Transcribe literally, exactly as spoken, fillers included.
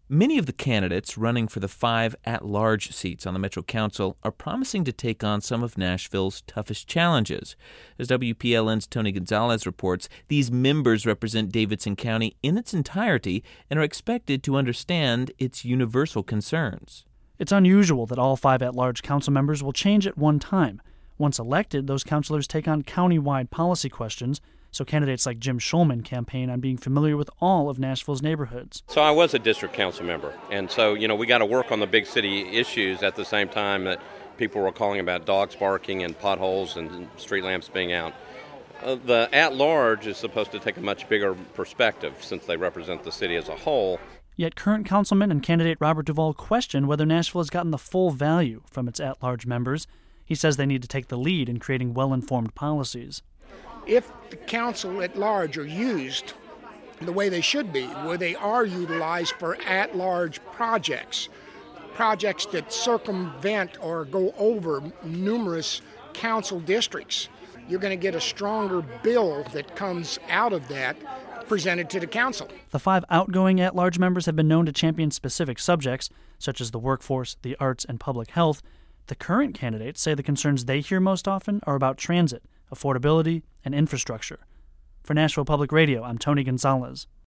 Many of the candidates running for the five at-large seats on the Metro Council are promising to take on some of Nashville's toughest challenges. As W P L N's Tony Gonzalez reports, these members represent Davidson County in its entirety and are expected to understand its universal concerns. It's unusual that all five at-large council members will change at one time. Once elected, those councilors take on county-wide policy questions, so candidates like Jim Schulman campaign on being familiar with all of Nashville's neighborhoods. So I was a district council member, and so, you know, we got to work on the big city issues at the same time that people were calling about dogs barking and potholes and street lamps being out. Uh, the at-large is supposed to take a much bigger perspective since they represent the city as a whole. Yet current councilman and candidate Robert Duvall question whether Nashville has gotten the full value from its at-large members. He says they need to take the lead in creating well-informed policies. If the council at large are used the way they should be, where they are utilized for at-large projects, projects that circumvent or go over numerous council districts, you're going to get a stronger bill that comes out of that presented to the council. The five outgoing at-large members have been known to champion specific subjects, such as the workforce, the arts, and public health. The current candidates say the concerns they hear most often are about transit, affordability, and infrastructure. For Nashville Public Radio, I'm Tony Gonzalez.